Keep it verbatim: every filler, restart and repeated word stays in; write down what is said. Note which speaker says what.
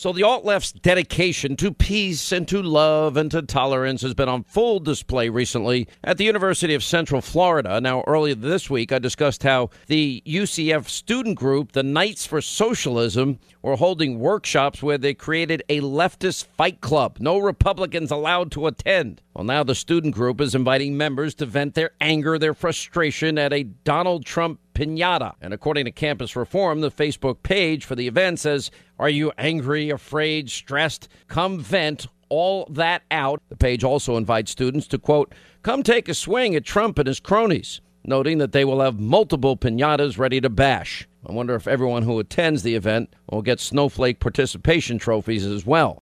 Speaker 1: So the alt-left's dedication to peace and to love and to tolerance has been on full display recently at the University of Central Florida. Now, earlier this week, I discussed how the U C F student group, the Knights for Socialism, were holding workshops where they created a leftist fight club. No Republicans allowed to attend. Well, now the student group is inviting members to vent their anger, their frustration at a Donald Trump piñata. And according to Campus Reform, the Facebook page for the event says, "Are you angry, afraid, stressed? Come vent all that out." The page also invites students to, quote, "come take a swing at Trump and his cronies," noting that they will have multiple piñatas ready to bash. I wonder if everyone who attends the event will get snowflake participation trophies as well.